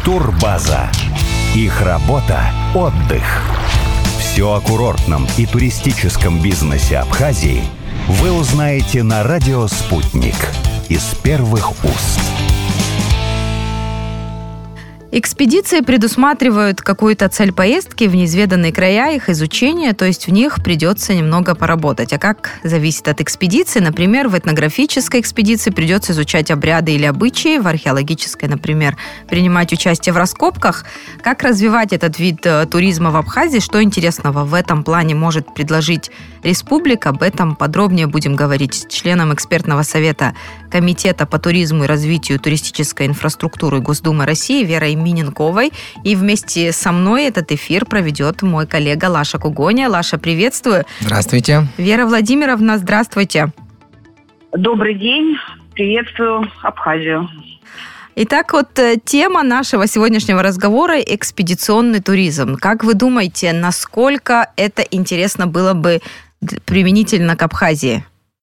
Турбаза. Их работа – отдых. Все о курортном и туристическом бизнесе Абхазии вы узнаете на радио «Спутник» из первых уст. Экспедиции предусматривают какую-то цель поездки в неизведанные края, их изучение, то есть в них придется немного поработать. А как зависит от экспедиции? Например, в этнографической экспедиции придется изучать обряды или обычаи, в археологической, например, принимать участие в раскопках. Как развивать этот вид туризма в Абхазии? Что интересного в этом плане может предложить республика? Об этом подробнее будем говорить с членом экспертного совета Комитета по туризму и развитию туристической инфраструктуры Госдумы России Верой Миненковой. И вместе со мной этот эфир проведет мой коллега Лаша Кугоня. Лаша, приветствую. Здравствуйте. Вера Владимировна, здравствуйте. Добрый день. Приветствую Абхазию. Итак, тема нашего сегодняшнего разговора – экспедиционный туризм. Как вы думаете, насколько это интересно было бы применительно к Абхазии?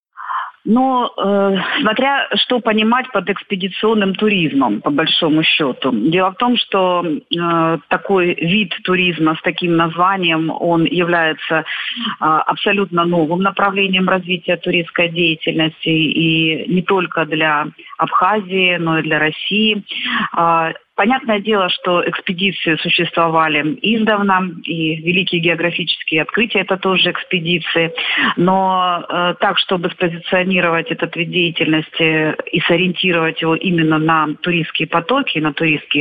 Смотря что понимать под экспедиционным туризмом, по большому счету. Дело в том, что такой вид туризма с таким названием, он является абсолютно новым направлением развития туристской деятельности, и не только для Абхазии, но и для России. Понятное дело, что экспедиции существовали издавна, и великие географические открытия – это тоже экспедиции. Но так, чтобы спозиционировать этот вид деятельности и сориентировать его именно на туристские потоки, на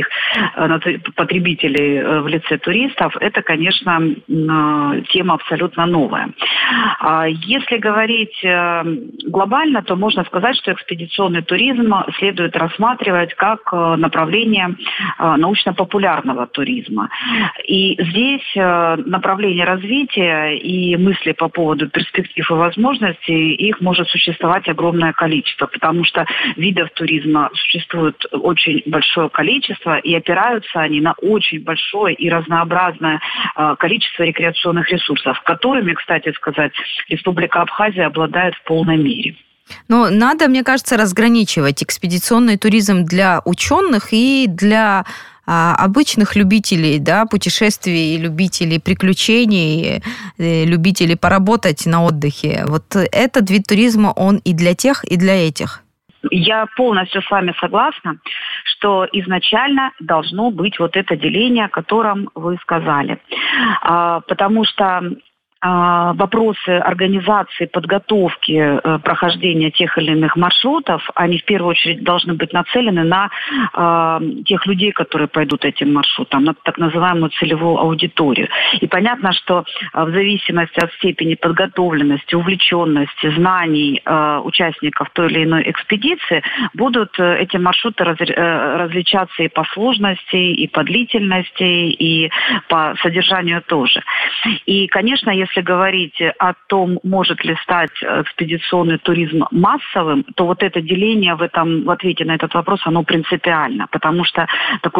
потребителей в лице туристов, это, конечно, тема абсолютно новая. Если говорить глобально, то можно сказать, что экспедиционный туризм следует рассматривать как направление научно-популярного туризма. И здесь направление развития и мысли по поводу перспектив и возможностей, их может существовать огромное количество, потому что видов туризма существует очень большое количество, и опираются они на очень большое и разнообразное количество рекреационных ресурсов, которыми, кстати сказать, Республика Абхазия обладает в полной мере. Но надо, мне кажется, разграничивать экспедиционный туризм для ученых и для обычных любителей, путешествий, любителей приключений, любителей поработать на отдыхе. Этот вид туризма, он и для тех, и для этих. Я полностью с вами согласна, что изначально должно быть это деление, о котором вы сказали. Потому что вопросы организации, подготовки, прохождения тех или иных маршрутов, они в первую очередь должны быть нацелены на тех людей, которые пойдут этим маршрутом, на так называемую целевую аудиторию. И понятно, что в зависимости от степени подготовленности, увлеченности, знаний участников той или иной экспедиции, будут эти маршруты различаться и по сложности, и по длительности, и по содержанию тоже. И, конечно, если говорить о том, может ли стать экспедиционный туризм массовым, то это деление в ответе на этот вопрос, оно принципиально, потому что такой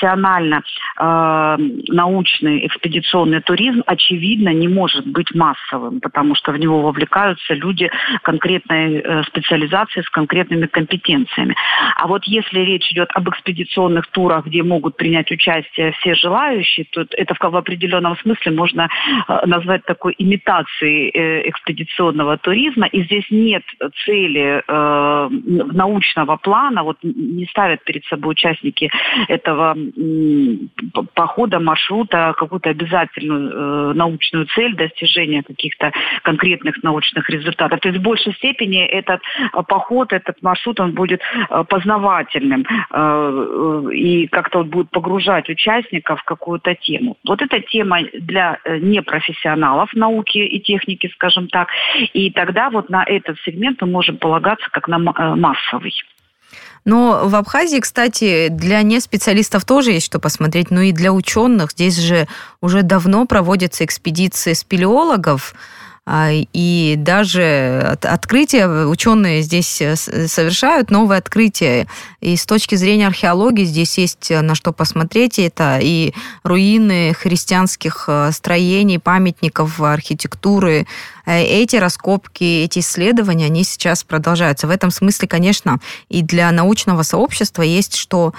профессионально-научный экспедиционный туризм, очевидно, не может быть массовым, потому что в него вовлекаются люди конкретной специализации с конкретными компетенциями. А если речь идет об экспедиционных турах, где могут принять участие все желающие, то это в определенном смысле можно назвать такой имитацией экспедиционного туризма. И здесь нет цели научного плана, не ставят перед собой участники этого похода, маршрута какую-то обязательную научную цель достижения каких-то конкретных научных результатов. То есть в большей степени этот поход, этот маршрут, он будет познавательным и как-то будет погружать участников в какую-то тему. Эта тема для непрофессионалов науки и техники, скажем так, и тогда на этот сегмент мы можем полагаться как на массовый. Но в Абхазии, кстати, для неспециалистов тоже есть что посмотреть, но и для ученых. Здесь же уже давно проводятся экспедиции спелеологов, и даже открытия ученые здесь совершают, новые открытия. И с точки зрения археологии здесь есть на что посмотреть. Это и руины христианских строений, памятников архитектуры. Эти раскопки, эти исследования, они сейчас продолжаются. В этом смысле, конечно, и для научного сообщества есть что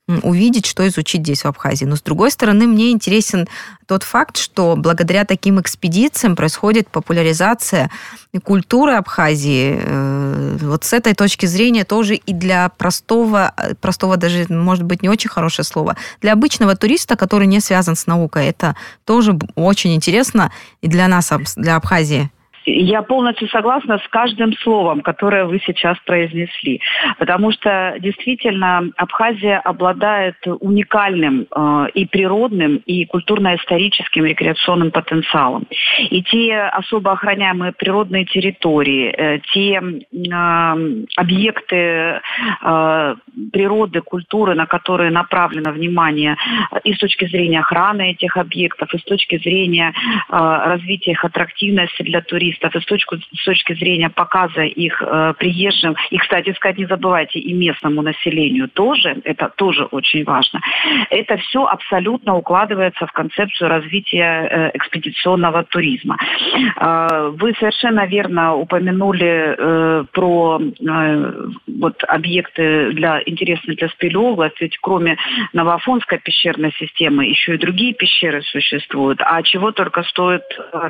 увидеть, что изучить здесь, в Абхазии. Но, с другой стороны, мне интересен тот факт, что благодаря таким экспедициям происходит популяризация культуры Абхазии. Вот с этой точки зрения тоже и для простого даже, может быть, не очень хорошее слово, для обычного туриста, который не связан с наукой, это тоже очень интересно и для нас, для Абхазии. Я полностью согласна с каждым словом, которое вы сейчас произнесли, потому что действительно Абхазия обладает уникальным и природным, и культурно-историческим рекреационным потенциалом. И те особо охраняемые природные территории, те объекты природы, культуры, на которые направлено внимание и с точки зрения охраны этих объектов, и с точки зрения развития их аттрактивности для туристов, и с точки зрения показа их приезжим, и, кстати сказать, не забывайте, и местному населению тоже, это тоже очень важно. Это все абсолютно укладывается в концепцию развития экспедиционного туризма. Вы совершенно верно упомянули про объекты интересные для спелеологов, ведь кроме Новоафонской пещерной системы еще и другие пещеры существуют, а чего только стоит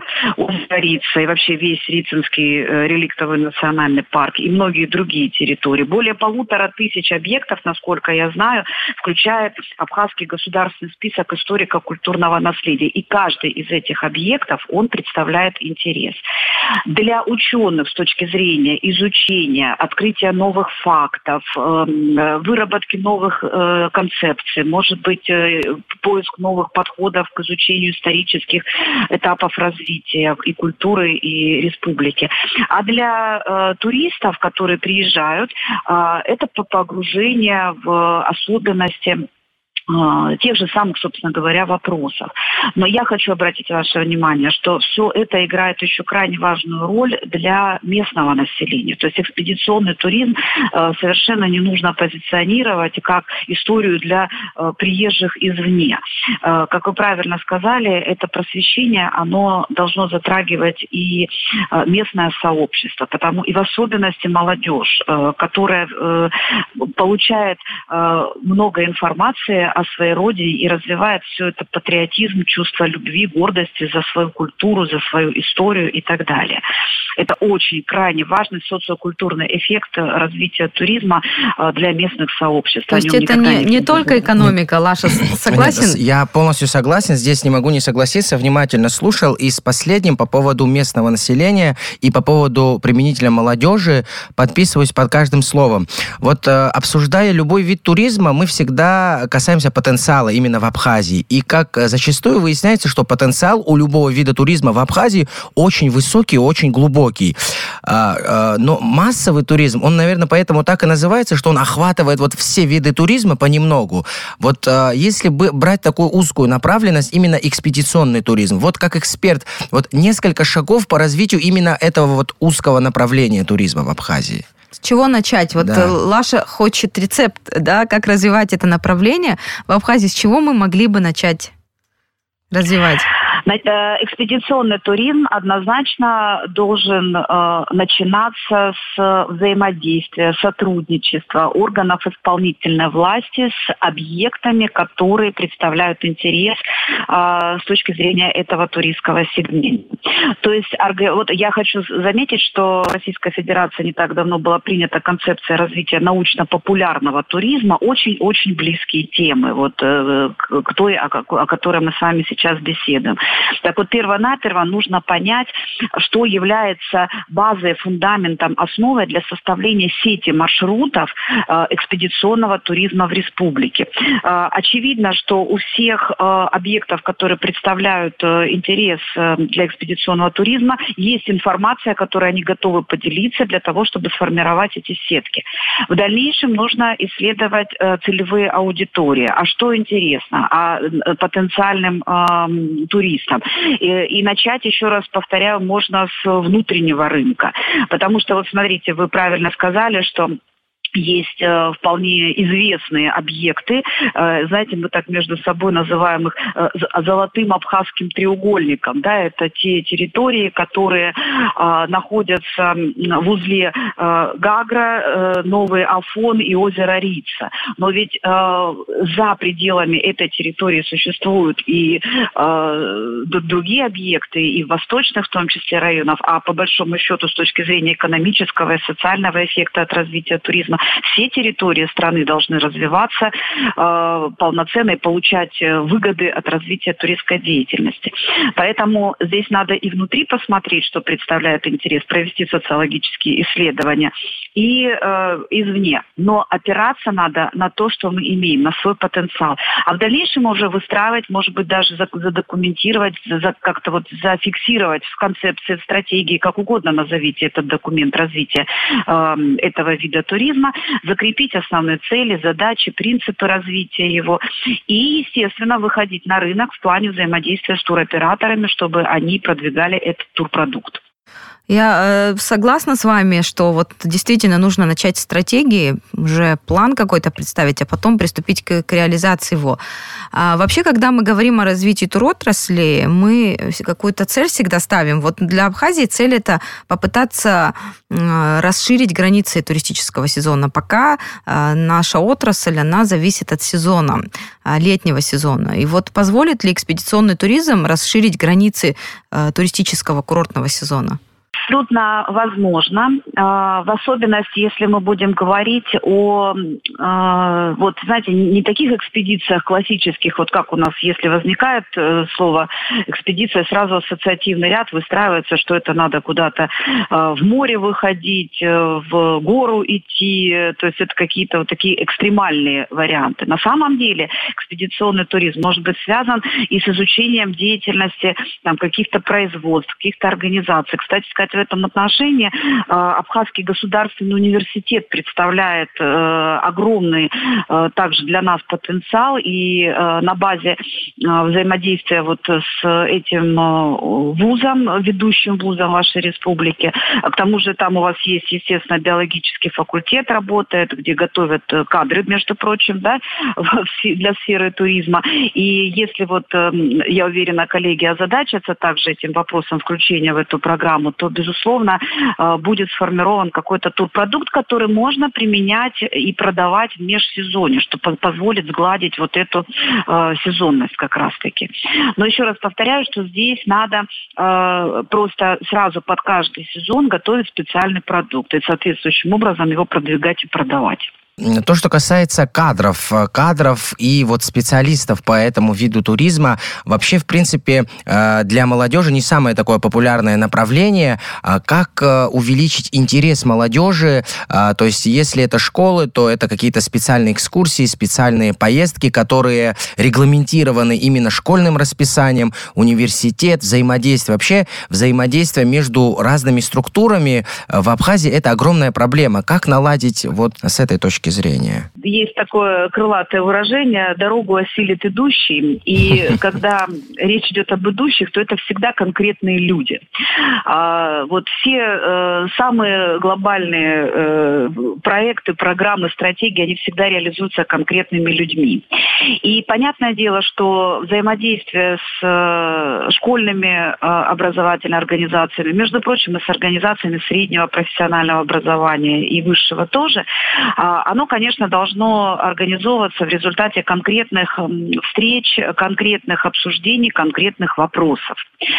Рица и вообще весь Рицинский реликтовый национальный парк и многие другие территории. Более 1500 объектов, насколько я знаю, включает Абхазский государственный список историко-культурного наследия. И каждый из этих объектов, он представляет интерес. Для ученых с точки зрения изучения, открытия новых фактов, выработки новых концепций, может быть, поиск новых подходов к изучению исторических этапов развития и культуры, и республики. А для туристов, которые приезжают, это погружение в особенности тех же самых, собственно говоря, вопросов. Но я хочу обратить ваше внимание, что все это играет еще крайне важную роль для местного населения. То есть экспедиционный туризм совершенно не нужно позиционировать как историю для приезжих извне. Как вы правильно сказали, это просвещение, оно должно затрагивать и местное сообщество, и в особенности молодежь, которая получает много информации о своей родине и развивает все это патриотизм, чувство любви, гордости за свою культуру, за свою историю и так далее. Это очень крайне важный социокультурный эффект развития туризма для местных сообществ. То есть это не только экономика, Лаша, согласен? Я полностью согласен, здесь не могу не согласиться, внимательно слушал, и с последним по поводу местного населения и по поводу применительно молодежи подписываюсь под каждым словом. Вот обсуждая любой вид туризма, мы всегда касаемся потенциала именно в Абхазии. И как зачастую выясняется, что потенциал у любого вида туризма в Абхазии очень высокий, очень глубокий. Но массовый туризм, он, наверное, поэтому так и называется, что он охватывает вот все виды туризма понемногу. Вот если бы брать такую узкую направленность, именно экспедиционный туризм, вот как эксперт, вот несколько шагов по развитию именно этого вот узкого направления туризма в Абхазии. С чего начать? Вот да. Лаша хочет рецепт, да, как развивать это направление в Абхазии. С чего мы могли бы начать развивать? Экспедиционный туризм однозначно должен начинаться с взаимодействия, сотрудничества органов исполнительной власти с объектами, которые представляют интерес с точки зрения этого туристского сегмента. То есть вот я хочу заметить, что в Российской Федерации не так давно была принята концепция развития научно-популярного туризма, очень-очень близкие темы, вот к той, о которой мы с вами сейчас беседуем. Так вот, перво-наперво нужно понять, что является базой, фундаментом, основой для составления сети маршрутов экспедиционного туризма в республике. Очевидно, что у всех объектов, которые представляют интерес для экспедиционного туризма, есть информация, которой они готовы поделиться для того, чтобы сформировать эти сетки. В дальнейшем нужно исследовать целевые аудитории. А что интересно потенциальным туристам? И начать, еще раз повторяю, можно с внутреннего рынка. Потому что, вот смотрите, вы правильно сказали, что есть вполне известные объекты. Знаете, мы так между собой называем их золотым абхазским треугольником. Да, это те территории, которые находятся в узле Гагра, Новый Афон и озеро Рица. Но ведь за пределами этой территории существуют и другие объекты, и в восточных, в том числе, районах. А по большому счету, с точки зрения экономического и социального эффекта от развития туризма, все территории страны должны развиваться полноценно и получать выгоды от развития туристской деятельности. Поэтому здесь надо и внутри посмотреть, что представляет интерес, провести социологические исследования, и извне. Но опираться надо на то, что мы имеем, на свой потенциал. А в дальнейшем уже выстраивать, может быть, даже задокументировать, как-то вот зафиксировать в концепции, в стратегии, как угодно назовите этот документ развития этого вида туризма, закрепить основные цели, задачи, принципы развития его и, естественно, выходить на рынок в плане взаимодействия с туроператорами, чтобы они продвигали этот турпродукт. Я согласна с вами, что вот действительно нужно начать с стратегии, уже план какой-то представить, а потом приступить к реализации его. А вообще, когда мы говорим о развитии туротрасли, мы какую-то цель всегда ставим. Вот для Абхазии цель – это попытаться расширить границы туристического сезона. Пока наша отрасль, она зависит от сезона, летнего сезона. И вот позволит ли экспедиционный туризм расширить границы туристического курортного сезона? Абсолютно возможно, в особенности, если мы будем говорить о, вот, знаете, не таких экспедициях классических, вот как у нас, если возникает слово экспедиция, сразу ассоциативный ряд выстраивается, что это надо куда-то в море выходить, в гору идти, то есть это какие-то вот такие экстремальные варианты. На самом деле экспедиционный туризм может быть связан и с изучением деятельности там, каких-то производств, каких-то организаций. Кстати сказать, в этом отношении Абхазский государственный университет представляет огромный также для нас потенциал, и на базе взаимодействия вот с этим вузом, ведущим вузом вашей республики, к тому же там у вас есть, естественно, биологический факультет работает, где готовят кадры, между прочим, да, для сферы туризма. И если вот, я уверена, коллеги озадачатся также этим вопросом включения в эту программу, то, безусловно, будет сформирован какой-то турпродукт, который можно применять и продавать в межсезонье, что позволит сгладить вот эту сезонность как раз-таки. Но еще раз повторяю, что здесь надо просто сразу под каждый сезон готовить специальный продукт и соответствующим образом его продвигать и продавать. То, что касается кадров и вот специалистов по этому виду туризма, вообще, в принципе, для молодежи не самое такое популярное направление. Как увеличить интерес молодежи? То есть, если это школы, то это какие-то специальные экскурсии, специальные поездки, которые регламентированы именно школьным расписанием, университет, взаимодействие. Вообще, взаимодействие между разными структурами в Абхазии – это огромная проблема. Как наладить вот с этой точки зрения? Есть такое крылатое выражение «дорогу осилит идущий», и когда речь идет об идущих, то это всегда конкретные люди. Вот все самые глобальные проекты, программы, стратегии, они всегда реализуются конкретными людьми. И понятное дело, что взаимодействие с школьными образовательными организациями, между прочим, и с организациями среднего профессионального образования и высшего тоже, оно, конечно, должно организовываться в результате конкретных встреч, конкретных обсуждений, конкретных вопросов.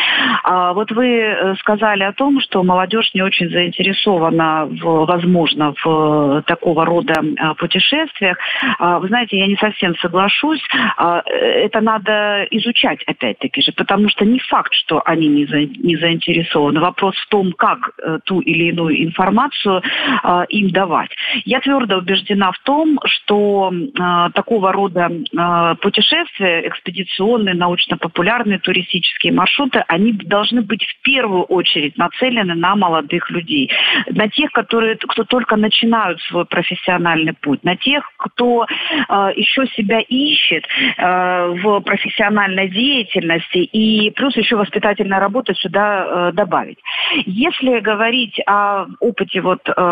Вот вы сказали о том, что молодежь не очень заинтересована, возможно, в такого рода путешествиях. Вы знаете, я не совсем соглашусь. Это надо изучать, опять-таки же, потому что не факт, что они не заинтересованы. Вопрос в том, как ту или иную информацию им давать. Я твердо убеждена, убеждена в том, что такого рода путешествия, экспедиционные, научно-популярные, туристические маршруты, они должны быть в первую очередь нацелены на молодых людей. На тех, кто только начинают свой профессиональный путь, на тех, кто еще себя ищет в профессиональной деятельности, и плюс еще воспитательная работа сюда добавить. Если говорить о опыте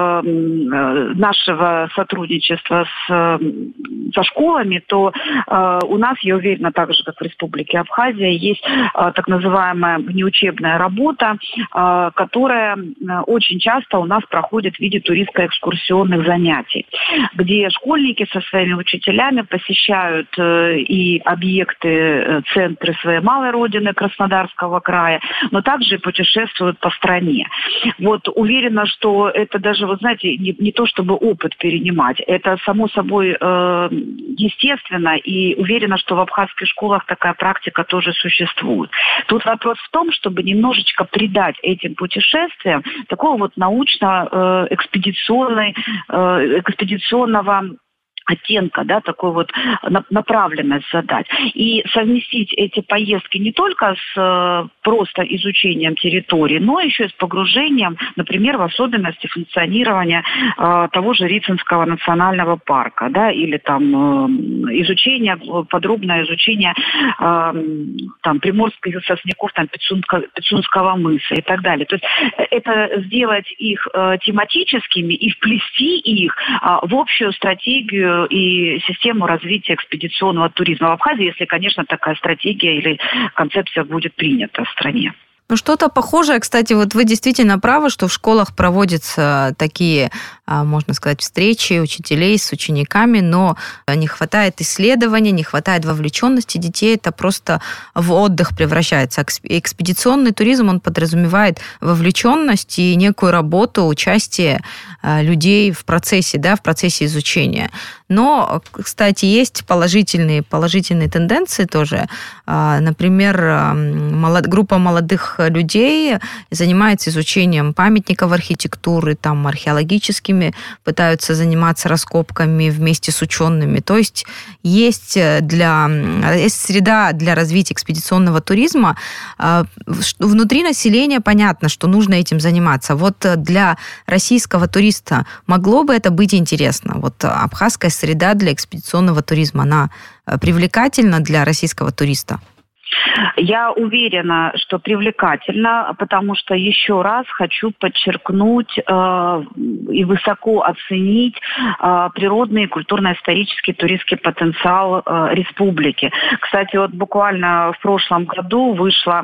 нашего сотрудничества со школами, то у нас, я уверена, так же, как в Республике Абхазия, есть так называемая внеучебная работа, которая очень часто у нас проходит в виде туристско-экскурсионных занятий, где школьники со своими учителями посещают и объекты, центры своей малой родины Краснодарского края, но также и путешествуют по стране. Уверена, что это даже, не то чтобы опыт перенимать, это само собой естественно, и уверена, что в абхазских школах такая практика тоже существует. Тут вопрос в том, чтобы немножечко придать этим путешествиям такого научно-экспедиционного оттенка, такой направленность задать. И совместить эти поездки не только с просто изучением территории, но еще и с погружением, например, в особенности функционирования того же Рицинского национального парка, или подробное изучение приморских сосняков, Пицунского мыса и так далее. То есть это сделать их тематическими и вплести их в общую стратегию и систему развития экспедиционного туризма в Абхазии, если, конечно, такая стратегия или концепция будет принята в стране. Что-то похожее, кстати, вы действительно правы, что в школах проводятся такие, можно сказать, встречи учителей с учениками, но не хватает исследований, не хватает вовлеченности детей, это просто в отдых превращается. Экспедиционный туризм, он подразумевает вовлеченность и некую работу, участие людей в процессе изучения. Но, кстати, есть положительные тенденции тоже. Например, группа молодых людей занимается изучением памятников архитектуры, археологическими, пытаются заниматься раскопками вместе с учеными. То есть есть среда для развития экспедиционного туризма. Внутри населения понятно, что нужно этим заниматься. Для российского туриста могло бы это быть интересно. Абхазская среда для экспедиционного туризма, она привлекательна для российского туриста? Я уверена, что привлекательно, потому что еще раз хочу подчеркнуть и высоко оценить природный, культурно-исторический, туристский потенциал республики. Кстати, буквально в прошлом году вышла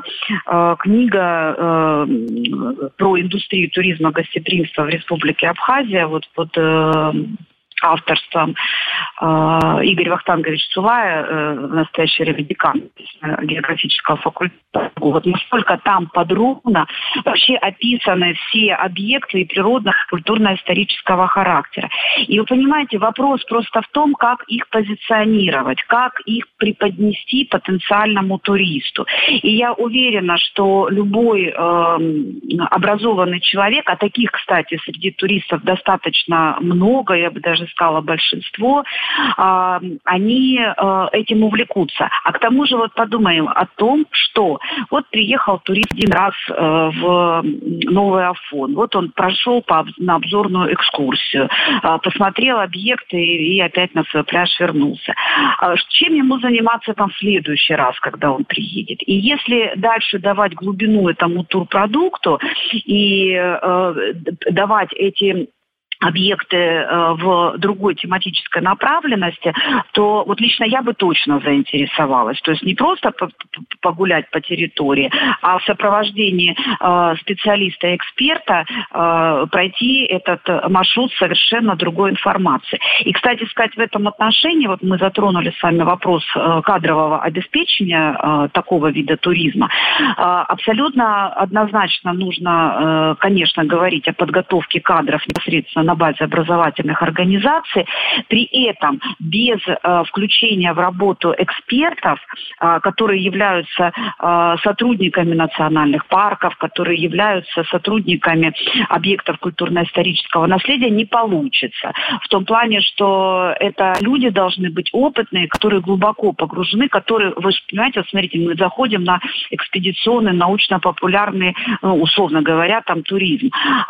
книга про индустрию туризма, гостеприимства в Республике Абхазия под авторством Игоря Вахтанговича Цулая, в настоящее время декан географического факультета. Насколько там подробно вообще описаны все объекты и природного, культурно-исторического характера. И вы понимаете, вопрос просто в том, как их позиционировать, как их преподнести потенциальному туристу. И я уверена, что любой образованный человек, а таких, кстати, среди туристов достаточно много, я бы даже сказала, большинство, они этим увлекутся. А к тому же подумаем о том, что приехал турист один раз в Новый Афон. Он прошел на обзорную экскурсию, посмотрел объекты и опять на свой пляж вернулся. Чем ему заниматься в следующий раз, когда он приедет? И если дальше давать глубину этому турпродукту и давать эти объекты в другой тематической направленности, то лично я бы точно заинтересовалась. То есть не просто погулять по территории, а в сопровождении специалиста-эксперта пройти этот маршрут с совершенно другой информацией. И, кстати сказать, в этом отношении мы затронули с вами вопрос кадрового обеспечения такого вида туризма. Абсолютно однозначно нужно, конечно, говорить о подготовке кадров непосредственно на базе образовательных организаций, при этом без включения в работу экспертов, которые являются сотрудниками национальных парков, которые являются сотрудниками объектов культурно-исторического наследия, не получится. В том плане, что это люди должны быть опытные, которые глубоко погружены, которые, вы же понимаете, вот смотрите, мы заходим на экспедиционный, научно-популярный, условно говоря, там туризм.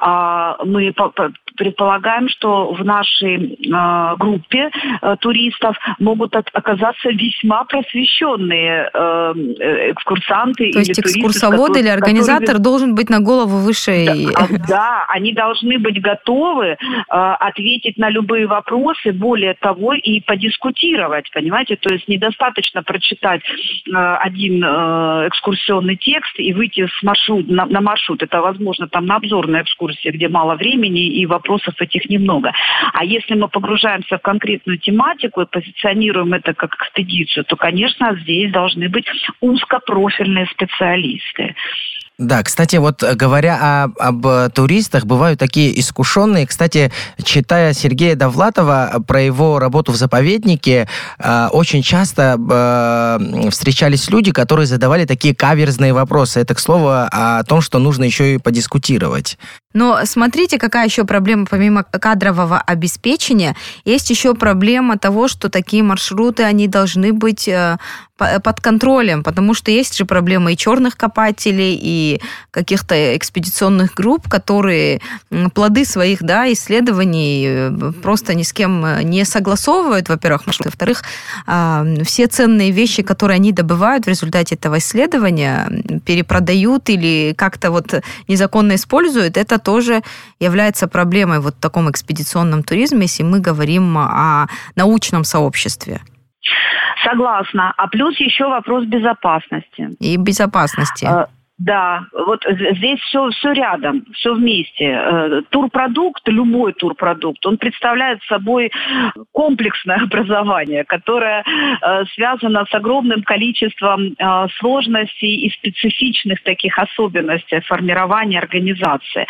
Мы предполагаем, что в нашей группе туристов могут оказаться весьма просвещенные экскурсанты. То есть экскурсовод или организатор должен быть на голову выше. Да, они должны быть готовы ответить на любые вопросы, более того, и подискутировать, понимаете? То есть недостаточно прочитать один экскурсионный текст и выйти на маршрут. Это возможно там на обзорной экскурсии, где мало времени и вопросов этих немного. А если мы погружаемся в конкретную тематику и позиционируем это как экспедицию, то, конечно, здесь должны быть узкопрофильные специалисты. Да, кстати, вот говоря об туристах, бывают такие искушенные. Кстати, читая Сергея Довлатова про его работу в заповеднике, очень часто встречались люди, которые задавали такие каверзные вопросы. Это, к слову, о том, что нужно еще и подискутировать. Но смотрите, какая еще проблема, помимо кадрового обеспечения, есть еще проблема того, что такие маршруты, они должны быть под контролем, потому что есть же проблемы и черных копателей, и каких-то экспедиционных групп, которые плоды своих исследований просто ни с кем не согласовывают, во-первых, маршруты, во-вторых, все ценные вещи, которые они добывают в результате этого исследования, перепродают или как-то незаконно используют, это тоже является проблемой в таком экспедиционном туризме, если мы говорим о научном сообществе. Согласна. А плюс еще вопрос безопасности. И безопасности. Да, вот здесь все рядом, все вместе. Турпродукт, любой турпродукт, он представляет собой комплексное образование, которое связано с огромным количеством сложностей и специфичных таких особенностей формирования организации.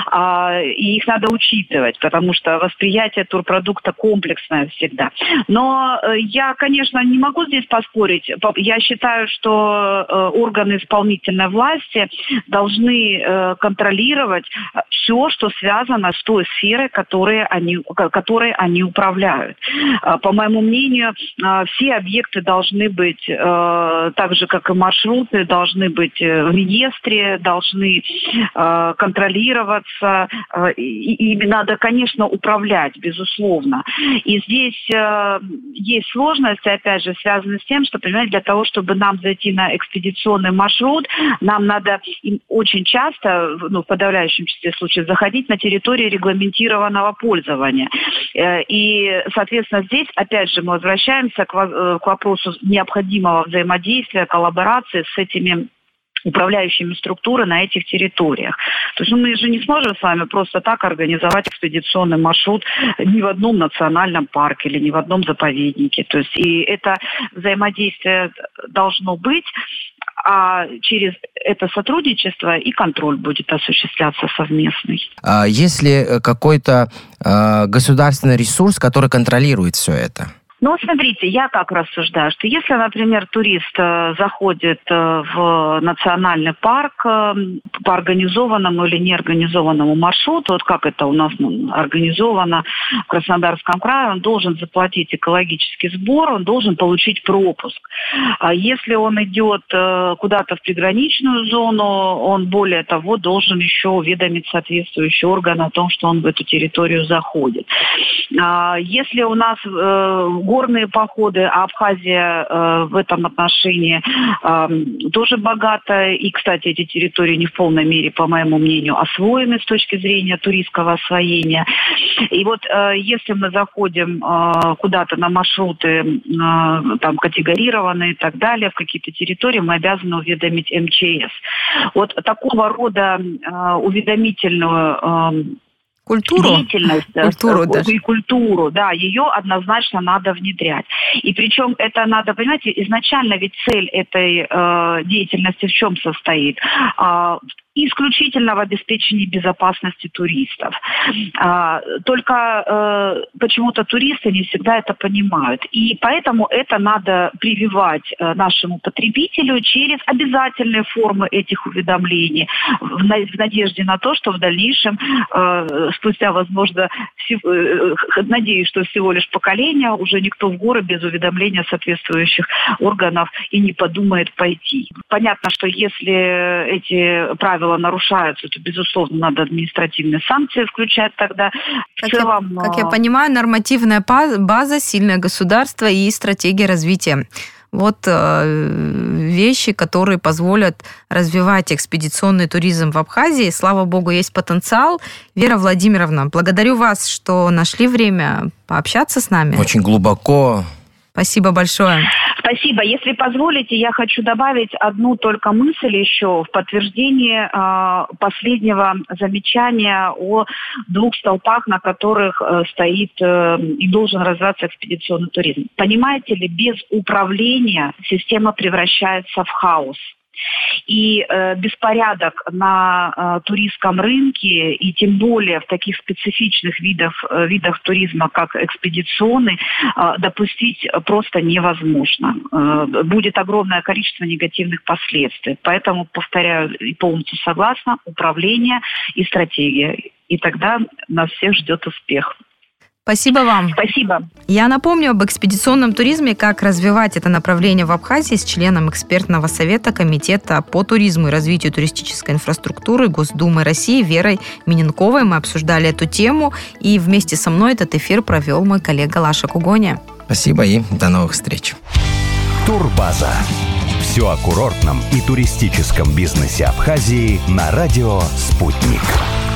И их надо учитывать, потому что восприятие турпродукта комплексное всегда. Но я, конечно, не могу здесь поспорить. Я считаю, что органы исполнительной власти должны контролировать все, что связано с той сферой, которой они управляют. По моему мнению, все объекты должны быть, так же как и маршруты, должны быть в реестре, должны контролироваться. И надо, конечно, управлять, безусловно. И здесь есть сложности, опять же, связанные с тем, что, понимаете, для того, чтобы нам зайти на экспедиционный маршрут, нам надо очень часто, в подавляющем числе случаев, заходить на территории регламентированного пользования. И, соответственно, здесь, опять же, мы возвращаемся к вопросу необходимого взаимодействия, коллаборации с этими управляющими структуры на этих территориях. То есть мы же не сможем с вами просто так организовать экспедиционный маршрут ни в одном национальном парке или ни в одном заповеднике. То есть и это взаимодействие должно быть, а через это сотрудничество и контроль будет осуществляться совместный. А есть ли какой-то государственный ресурс, который контролирует все это? Ну, смотрите, я как рассуждаю, что если, например, турист заходит в национальный парк по организованному или неорганизованному маршруту, вот как это у нас организовано в Краснодарском крае, он должен заплатить экологический сбор, он должен получить пропуск. А если он идет куда-то в приграничную зону, он, более того, должен еще уведомить соответствующий орган о том, что он в эту территорию заходит. Если у нас горные походы, а Абхазия в этом отношении тоже богата. И, кстати, эти территории не в полной мере, по моему мнению, освоены с точки зрения туристского освоения. И вот если мы заходим куда-то на маршруты там категорированные и так далее, в какие-то территории, мы обязаны уведомить МЧС. Вот такого рода уведомительную деятельность, культуру, да, ее однозначно надо внедрять. И причем это надо, понимаете, изначально ведь цель этой деятельности в чем состоит? исключительно в обеспечении безопасности туристов. Только почему-то туристы не всегда это понимают. И поэтому это надо прививать нашему потребителю через обязательные формы этих уведомлений, в надежде на то, что в дальнейшем, спустя, возможно, надеюсь, что всего лишь поколение, уже никто в горы без уведомления соответствующих органов и не подумает пойти. Понятно, что если эти правила нарушаются, то, безусловно, надо административные санкции включать тогда. Как я понимаю, нормативная база, сильное государство и стратегия развития. Вот вещи, которые позволят развивать экспедиционный туризм в Абхазии. Слава богу, есть потенциал. Вера Владимировна, благодарю вас, что нашли время пообщаться с нами. Очень глубоко. Спасибо большое. Спасибо. Если позволите, я хочу добавить одну только мысль еще в подтверждение последнего замечания о 2 столпах, на которых стоит и должен развиваться экспедиционный туризм. Понимаете ли, без управления система превращается в хаос. И беспорядок на туристском рынке, и тем более в таких специфичных видах туризма, как экспедиционный, допустить просто невозможно. Будет огромное количество негативных последствий. Поэтому, повторяю, и полностью согласна, управление и стратегия. И тогда нас всех ждет успех. Спасибо вам. Спасибо. Я напомню об экспедиционном туризме, как развивать это направление в Абхазии с членом экспертного совета Комитета по туризму и развитию туристической инфраструктуры Госдумы России Верой Миненковой. Мы обсуждали эту тему, и вместе со мной этот эфир провел мой коллега Лаша Кугоня. Спасибо и до новых встреч. Турбаза. Все о курортном и туристическом бизнесе Абхазии на радио «Спутник».